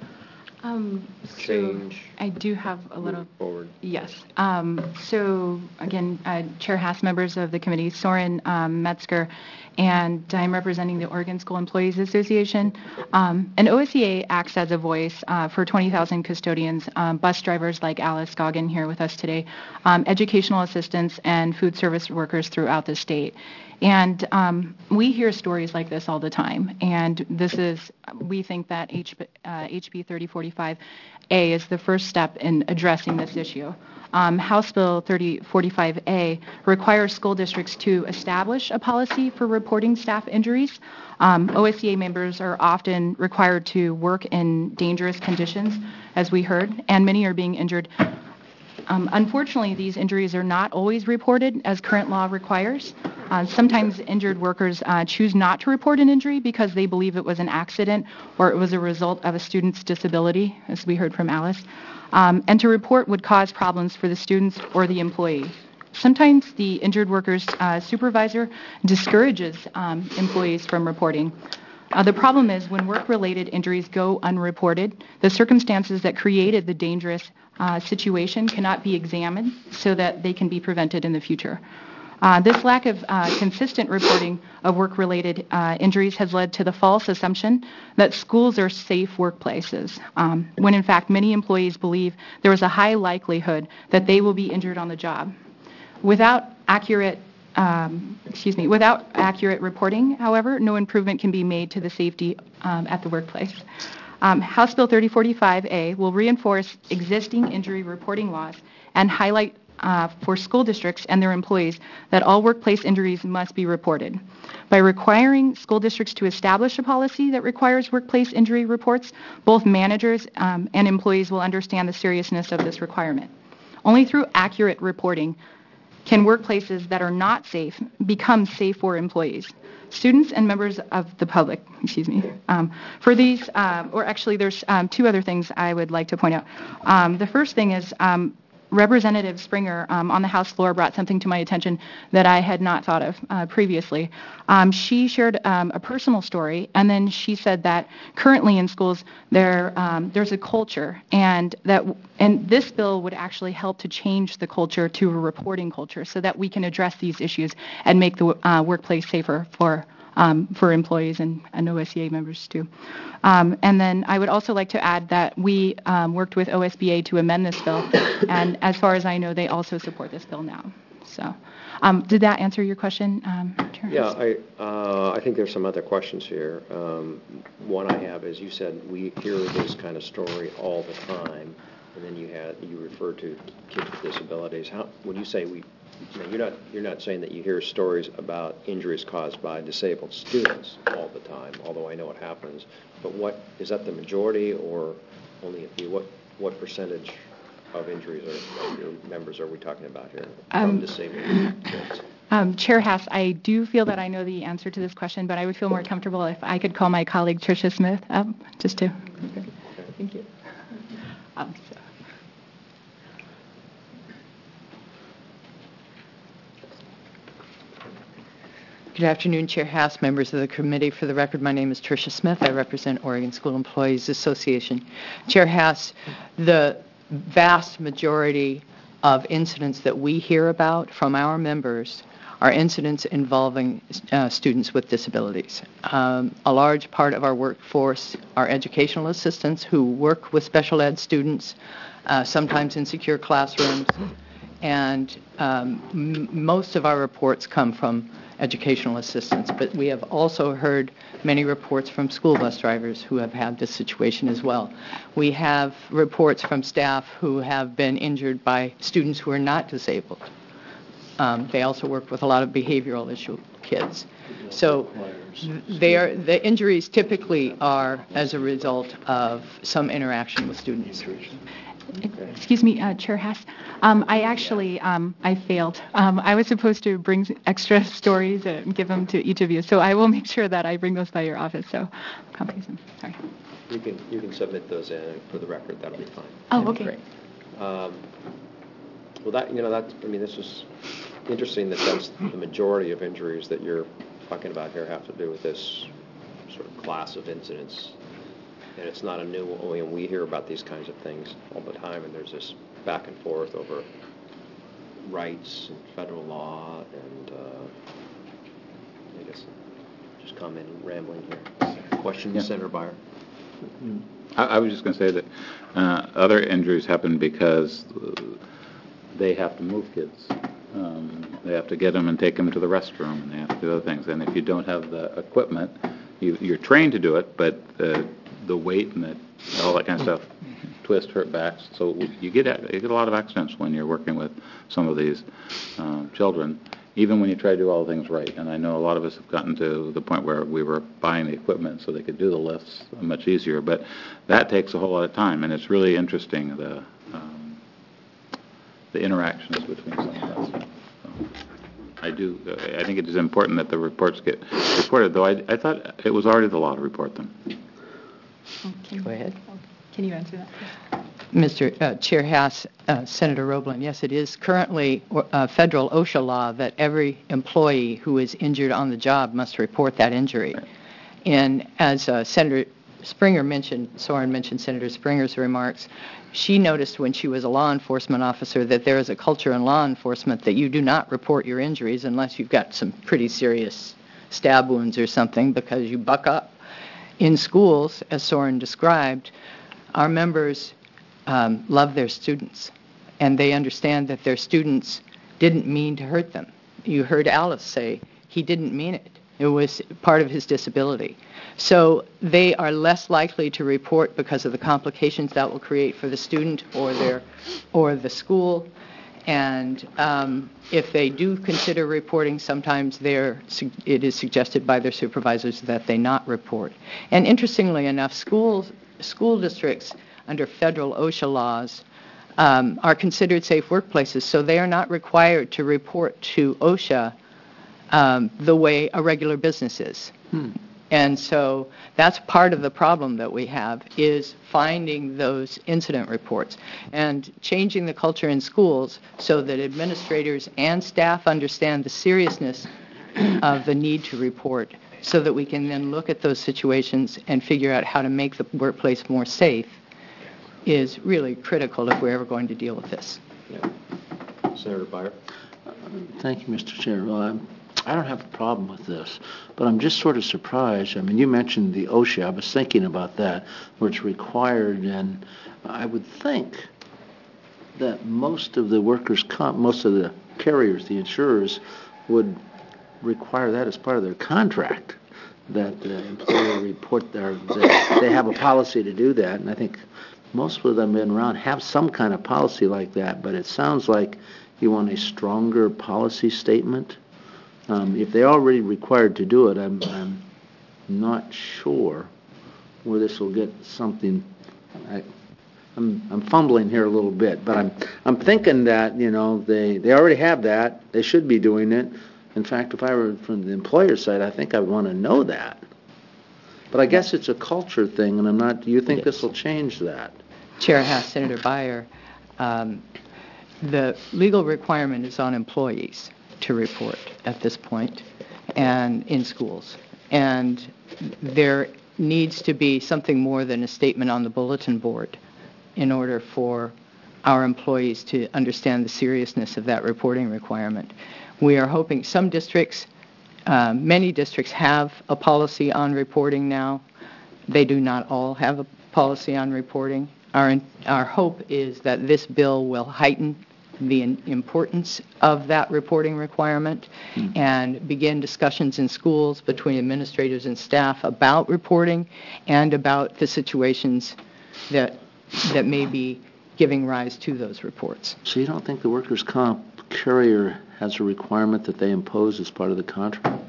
Um, so change, I do have a little. move forward? Yes. Um, so again, uh, Chair Haas, members of the committee, Soren um, Metzger, and I'm representing the Oregon School Employees Association. Um, and O S E A acts as a voice uh, for twenty thousand custodians, um, bus drivers like Alice Goggin here with us today, um, educational assistants, and food service workers throughout the state. And um, we hear stories like this all the time. And this is, we think that H, uh, H B thirty forty-five A is the first step in addressing this issue. Um, House Bill thirty forty-five A requires school districts to establish a policy for reporting staff injuries. Um, O S E A members are often required to work in dangerous conditions, as we heard, and many are being injured. Um, unfortunately, these injuries are not always reported as current law requires. Uh, sometimes injured workers uh, choose not to report an injury because they believe it was an accident or it was a result of a student's disability, as we heard from Alice. Um, and to report would cause problems for the students or the employee. Sometimes the injured worker's uh, supervisor discourages um, employees from reporting. Uh, the problem is when work-related injuries go unreported, the circumstances that created the dangerous uh, situation cannot be examined so that they can be prevented in the future. Uh, this lack of uh, consistent reporting of work-related uh, injuries has led to the false assumption that schools are safe workplaces, um, when in fact many employees believe there is a high likelihood that they will be injured on the job. Without accurate Um, excuse me, without accurate reporting, however, no improvement can be made to the safety um, at the workplace. Um, House Bill thirty forty-five A will reinforce existing injury reporting laws and highlight uh, for school districts and their employees that all workplace injuries must be reported. By requiring school districts to establish a policy that requires workplace injury reports, both managers um, and employees will understand the seriousness of this requirement. Only through accurate reporting can workplaces that are not safe become safe for employees, students, and members of the public. Excuse me. Um, for these, uh, or actually, there's um, two other things I would like to point out. Um, the first thing is um, Representative Springer um, on the House floor brought something to my attention that I had not thought of uh, previously. Um, she shared um, a personal story, and then she said that currently in schools there um, there's a culture, and that and this bill would actually help to change the culture to a reporting culture, so that we can address these issues and make the uh, workplace safer for. Um, for employees and, and O S E A members too. Um, and then I would also like to add that we um, worked with O S B A to amend this bill, and as far as I know, they also support this bill now. So, um, did that answer your question, um, Chair? Yeah, I, uh, I think there's some other questions here. Um, one I have is you said we hear this kind of story all the time, and then you had you referred to kids with disabilities. How when you say we? Now, you're not you're not saying that you hear stories about injuries caused by disabled students all the time, although I know it happens. But what is that the majority or only a few? What what percentage of injuries are, of your members are we talking about here from um, disabled kids? Um, Chair Haas, I do feel that I know the answer to this question, but I would feel more comfortable if I could call my colleague Tricia Smith up just to. Okay. Thank you. Um, so. Good afternoon, Chair Haas, members of the committee. For the record, my name is Tricia Smith. I represent Oregon School Employees Association. Chair Haas, the vast majority of incidents that we hear about from our members are incidents involving uh, students with disabilities. Um, a large part of our workforce are educational assistants who work with special ed students, uh, sometimes in secure classrooms, and um, m- most of our reports come from educational assistants, but we have also heard many reports from school bus drivers who have had this situation as well. We have reports from staff who have been injured by students who are not disabled. Um, they also work with a lot of behavioral issue kids. So they are, the injuries typically are as a result of some interaction with students. Excuse me, uh, Chair Haas. Um, I actually, um, I failed. Um, I was supposed to bring extra stories and give them to each of you, so I will make sure that I bring those by your office. So, copies. Sorry. You can you can submit those in for the record. That'll be fine. Oh, okay. Great. Um, well, that you know that I mean, this is interesting that that's the majority of injuries that you're talking about here have to do with this sort of class of incidents. And it's not a new, only we hear about these kinds of things all the time, and there's this back and forth over rights and federal law, and uh, I guess just comment and rambling here. Question, Yeah. Senator Byer? I, I was just going to say that uh, other injuries happen because they have to move kids. Um, they have to get them and take them to the restroom, and they have to do other things. And if you don't have the equipment, you, you're trained to do it, but uh, the weight and the, all that kind of stuff, twist, hurt backs. So you get you get a lot of accidents when you're working with some of these um, children, even when you try to do all things right. And I know a lot of us have gotten to the point where we were buying the equipment so they could do the lifts much easier, but that takes a whole lot of time, and it's really interesting, the um, the interactions between some of that stuff. So I do, I think it is important that the reports get reported, though I, I thought it was already the law to report them. Go ahead. Can you answer that? Mister Uh, Chair Haas, uh, Senator Roblin, yes, it is currently uh, federal OSHA law that every employee who is injured on the job must report that injury. Right. And as uh, Senator Springer mentioned, Soren mentioned Senator Springer's remarks, she noticed when she was a law enforcement officer that there is a culture in law enforcement that you do not report your injuries unless you've got some pretty serious stab wounds or something, because you buck up. In schools, as Soren described, our members um, love their students, and they understand that their students didn't mean to hurt them. You heard Alice say he didn't mean it. It was part of his disability. So they are less likely to report because of the complications that will create for the student or their or the school. And um, if they do consider reporting, sometimes they're, it is suggested by their supervisors that they not report. And interestingly enough, schools, school districts under federal OSHA laws um, are considered safe workplaces, so they are not required to report to OSHA um, the way a regular business is. Hmm. And so that's part of the problem that we have, is finding those incident reports and changing the culture in schools so that administrators and staff understand the seriousness of the need to report, so that we can then look at those situations and figure out how to make the workplace more safe, is really critical if we're ever going to deal with this. Yeah. Senator Byer? Thank you, Mister Chair. Well, I'm, I don't have a problem with this, but I'm just sort of surprised. I mean, you mentioned the OSHA. I was thinking about that, where it's required, and I would think that most of the workers' comp, most of the carriers, the insurers, would require that as part of their contract, that the employer report their, that they have a policy to do that, and I think most of them in around have some kind of policy like that, but it sounds like you want a stronger policy statement. Um, if they're already required to do it, I'm, I'm not sure where this will get something. I, I'm, I'm fumbling here a little bit, but I'm, I'm thinking that, you know, they, they already have that. They should be doing it. In fact, if I were from the employer side, I think I'd want to know that. But I guess it's a culture thing, and I'm not. Do you think this will change that? Chair Haas, Senator Byer, um, the legal requirement is on employees to report at this point, and in schools. And there needs to be something more than a statement on the bulletin board in order for our employees to understand the seriousness of that reporting requirement. We are hoping some districts, uh, many districts have a policy on reporting now. They do not all have a policy on reporting. Our, our hope is that this bill will heighten the importance of that reporting requirement mm. and begin discussions in schools between administrators and staff about reporting and about the situations that that may be giving rise to those reports. So you don't think the workers' comp carrier has a requirement that they impose as part of the contract?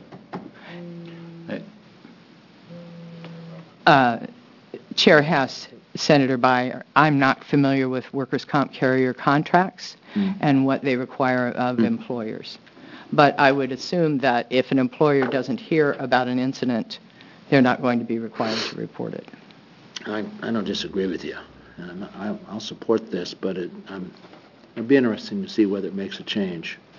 Uh, Chair Hess, Senator Byer, I'm not familiar with workers' comp carrier contracts mm. and what they require of mm. employers. But I would assume that if an employer doesn't hear about an incident, they're not going to be required to report it. I, I don't disagree with you. Um, I, I'll support this, but it, um, it'd be interesting to see whether it makes a change.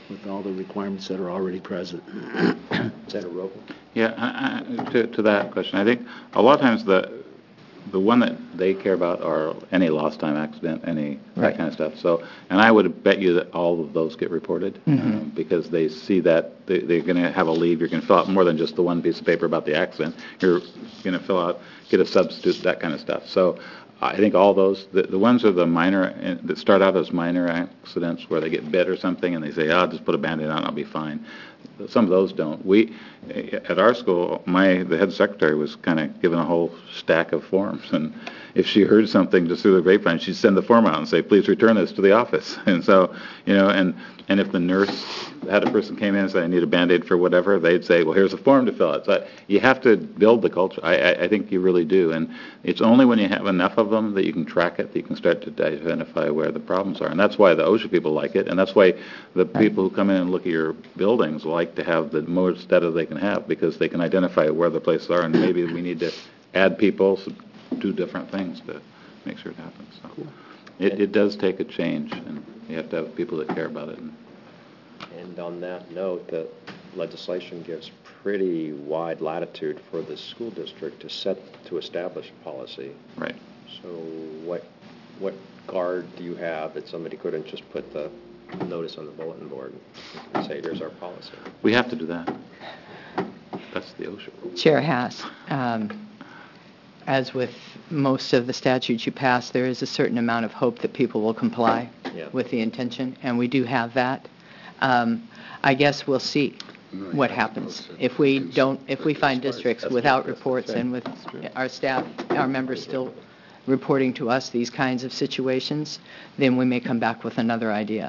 with all the requirements that are already present. Senator Rogan? Yeah, I, I, to, to that question, I think a lot of times the the one that they care about are any lost time accident, any that Right. kind of stuff. So, and I would bet you that all of those get reported um, because they see that they, they're going to have a leave. You're going to fill out more than just the one piece of paper about the accident. You're going to fill out, get a substitute, that kind of stuff. So, I think all those, the, the ones are the minor, uh, that start out as minor accidents where they get bit or something and they say, oh, I'll just put a Band-Aid on, I'll be fine. Some of those don't. We, at our school, my, the head secretary was kind of given a whole stack of forms, and if she heard something just through the grapevine, she'd send the form out and say, please return this to the office. And so, you know, and, and if the nurse had a person came in and said, I need a Band-Aid for whatever, they'd say, well, here's a form to fill out. So you have to build the culture. I, I, I think you really do. And it's only when you have enough of them that you can track it, that you can start to identify where the problems are. And that's why the OSHA people like it, and that's why the people who come in and look at your buildings like to have the most data they can have, because they can identify where the places are, and maybe we need to add people, do different things to make sure it happens. So it, it does take a change, and you have to have people that care about it. And, And on that note, the legislation gives pretty wide latitude for the school district to set, to establish a policy. right. So what, what guard do you have that somebody couldn't just put the notice on the bulletin board and say, here's our policy? We have to do that. That's the OSHA rule. Chair Haas, um, as with most of the statutes you pass, there is a certain amount of hope that people will comply Yeah. with the intention, and we do have that. Um, I guess we'll see what happens. If we don't, if we find districts without reports and with our staff, our members still reporting to us these kinds of situations, then we may come back with another idea.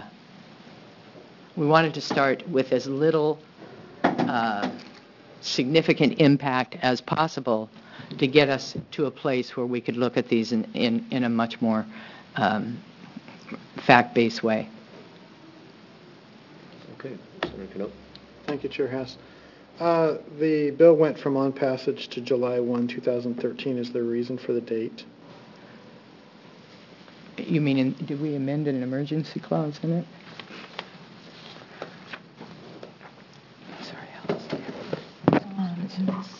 We wanted to start with as little uh, significant impact as possible to get us to a place where we could look at these in, in, in a much more um, fact-based way. Okay. Senator Knopp? Thank you, Chair Hess. Uh, The bill went from on passage to July first, two thousand thirteen. Is there a reason for the date? You mean, in, did we amend an emergency clause in it? Sorry, Alice.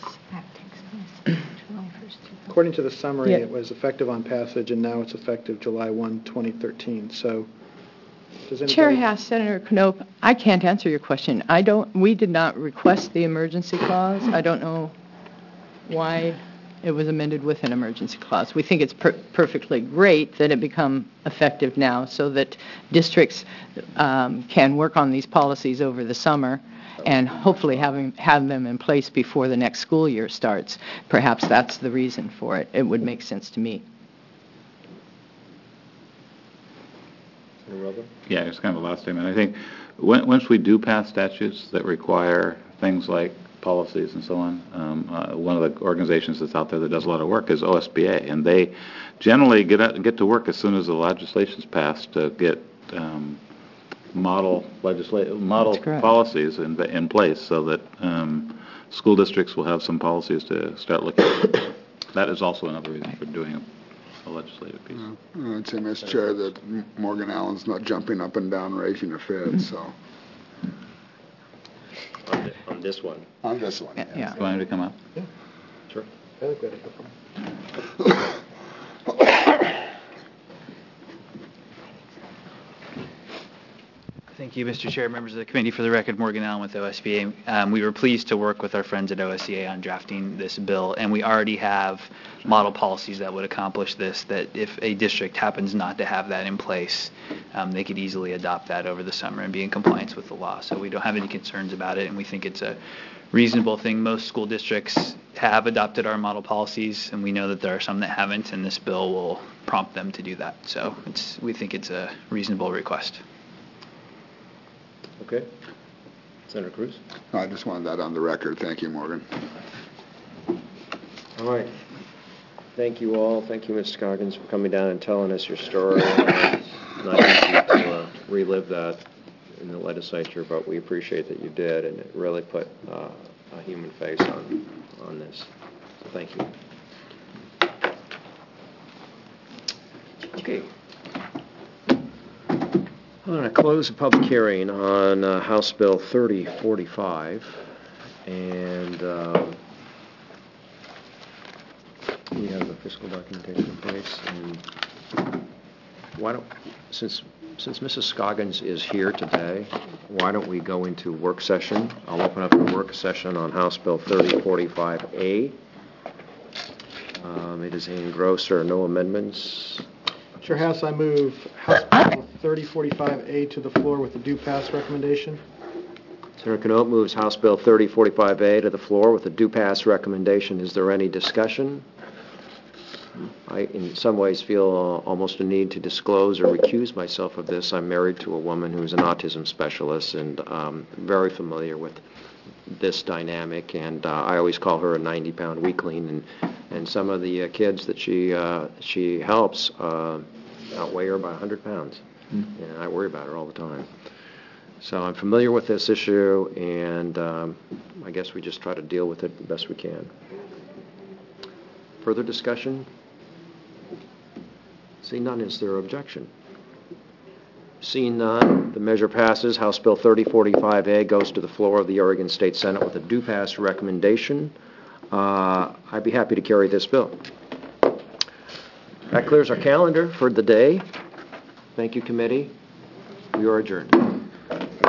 According to the summary, Yeah. it was effective on passage, and now it's effective July first, twenty thirteen. So, does anybody... Chair Haas, Senator Knopp, I can't answer your question. I don't. We did not request the emergency clause. I don't know why it was amended with an emergency clause. We think it's per- perfectly great that it become effective now, so that districts um, can work on these policies over the summer and hopefully having have them in place before the next school year starts. Perhaps that's the reason for it. It would make sense to me. Senator Rogan? Yeah, it's kind of a last statement. I think when, once we do pass statutes that require things like policies and so on, um, uh, one of the organizations that's out there that does a lot of work is O S B A, and they generally get out, get to work as soon as the legislation's passed to get um, model legisla- model policies in, in place so that um, school districts will have some policies to start looking at. That is also another reason for doing a, a legislative piece. I'd say, Mister Chair, that Morgan Allen's not jumping up and down raising a fit, so. On, the, on this one? On this one, Yeah. yes. yeah. Do you want him to come up? Sure. I think we had a good one. Thank you, Mister Chair, members of the committee. For the record, Morgan Allen with O S B A. Um, we were pleased to work with our friends at O S C A on drafting this bill, and we already have model policies that would accomplish this, that if a district happens not to have that in place, um, they could easily adopt that over the summer and be in compliance with the law. So we don't have any concerns about it, and we think it's a reasonable thing. Most school districts have adopted our model policies, and we know that there are some that haven't, and this bill will prompt them to do that. So it's, we think it's a reasonable request. Okay. Senator Cruz? I just wanted that on the record. Thank you, Morgan. All right. Thank you all. Thank you, Miz Scoggins, for coming down and telling us your story. It's not easy to uh, relive that in the legislature, but we appreciate that you did, and it really put uh, a human face on, on this. So thank you. Okay. I'm going to close the public hearing on uh, House Bill thirty forty-five, and uh, we have the fiscal documentation in place. And why don't, since since Missus Scoggins is here today, why don't we go into work session? I'll open up the work session on House Bill thirty forty-five A. Um, it is engrossed. There are no amendments. Chair House, I move House Bill thirty forty-five A to the floor with a due pass recommendation. Senator Canote moves House Bill thirty forty-five A to the floor with a due pass recommendation. Is there any discussion? I, in some ways, feel uh, almost a need to disclose or recuse myself of this. I'm married to a woman who's an autism specialist and um, very familiar with this dynamic, and uh, I always call her a ninety-pound weakling, and and some of the uh, kids that she uh, she helps uh, outweigh her by one hundred pounds, mm. and I worry about her all the time. So I'm familiar with this issue, and um, I guess we just try to deal with it the best we can. Further discussion? Seeing none, is there objection? Seeing none, the measure passes. House Bill thirty forty-five A goes to the floor of the Oregon State Senate with a due pass recommendation. Uh, I'd be happy to carry this bill. That clears our calendar for the day. Thank you, committee. We are adjourned.